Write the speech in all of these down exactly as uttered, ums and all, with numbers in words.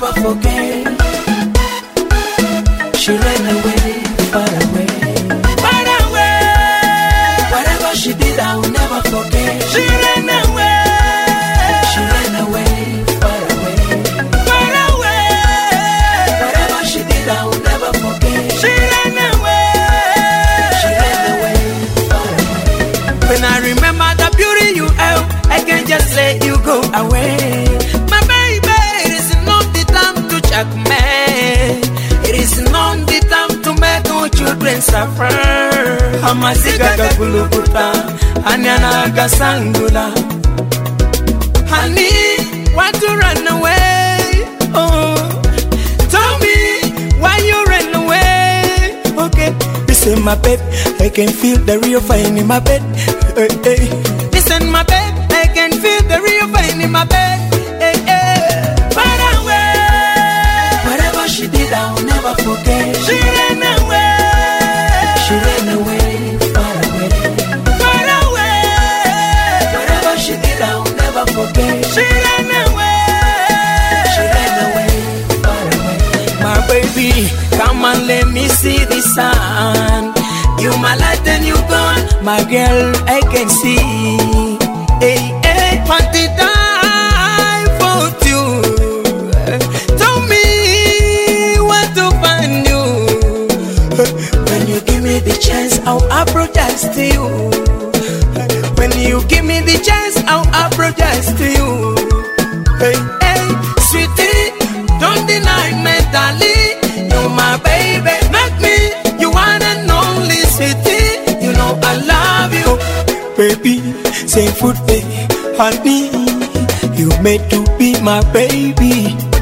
never forget. She ran away, far away, far away. Whatever she did, I will never forget. She ran away, she ran away, far away, far away. Whatever she did, I will never forget. She ran away, she ran away, far away. When I remember the beauty you have, I can't just let you go away. My baby, it is not the time to check me. It is not the time to make our children suffer. Hamasiga gakulukuta, anyana gasangula. Honey, why to run away? Oh, tell me why you ran away. Okay, listen, my babe, I can feel the real fire in my bed. Hey, hey. Listen, my babe, I can feel the real fire in my bed. Hey, hey. Far away. Whatever she did, I will never forget. She ran away. She ran away, far away, far away. Whatever she did, I will never forget. She ran away. She ran away, far away. My baby, come and let me see the sun. You my light and you gone, my girl, I can see. Hey, hey, what did I for you? Tell me what to find you. When you give me the chance, I'll apologize to you. When you give me the chance, I'll apologize to you. Hey, hey, sweetie, don't deny me, darling. You're my baby, make me you one and only, sweetie. You know I love you, baby. Say food, baby, honey. You made to be my baby.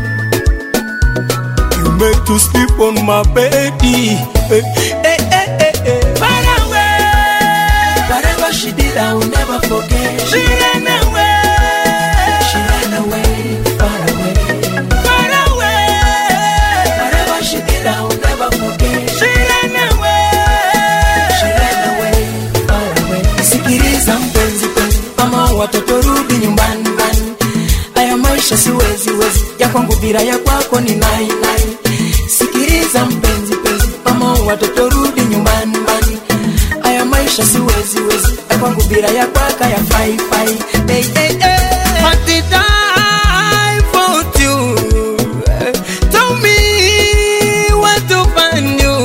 You made to sleep on my baby. Hey, hey, hey, hey, hey. Far away. Whatever she did, I will never forget. She ran away. She ran away, far away, far away. Whatever she did, I will never forget. She ran away. She ran away, far away. Sikiliza mpenzi penzi, mama watoto rudi nyumbani nyumbani. Haya maisha siwezi wezi, ya kwangu bila ya kwako ni nai nai. Sikiliza mpenzi penzi, mama watoto rudi nyumbani nyumbani. Haya maisha siwezi wezi, ya kwangu bila ya kwako ya fai fai. Hey, hey, hey. What did I for you? Tell me what to find you.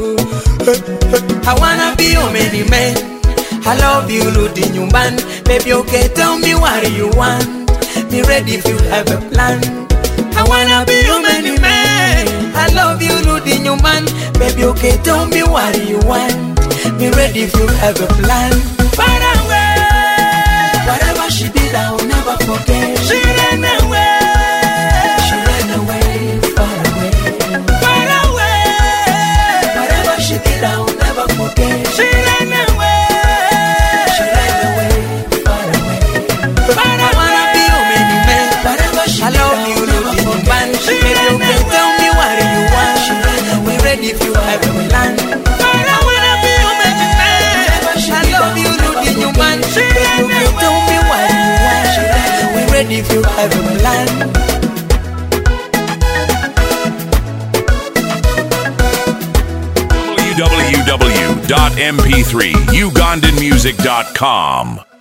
I wanna be your many man. I love you, Ludi Nyumban. Baby, okay, tell me what you want. Be ready if you have a plan. I wanna be your many man. I love you, Ludi Nyumban. Baby, okay, tell me what you want. Be ready if you have a plan. Far away. Whatever she did, I will never forget. She ran away. She ran away, far away, far away. Whatever she did, I will never forget. She ran away. She ran away, far away, far away. I wanna be your many man. Whatever she I did, love you, Ludi Nyumban. Baby, you can tell me what you want. She ran away. Be ready if you have a plan. I wanna be your many man. I love you, Ludi Nyumban. Baby, you can tell me what you want. She ran away. Be ready if you have a plan. w w w dot m p three ugandan music dot com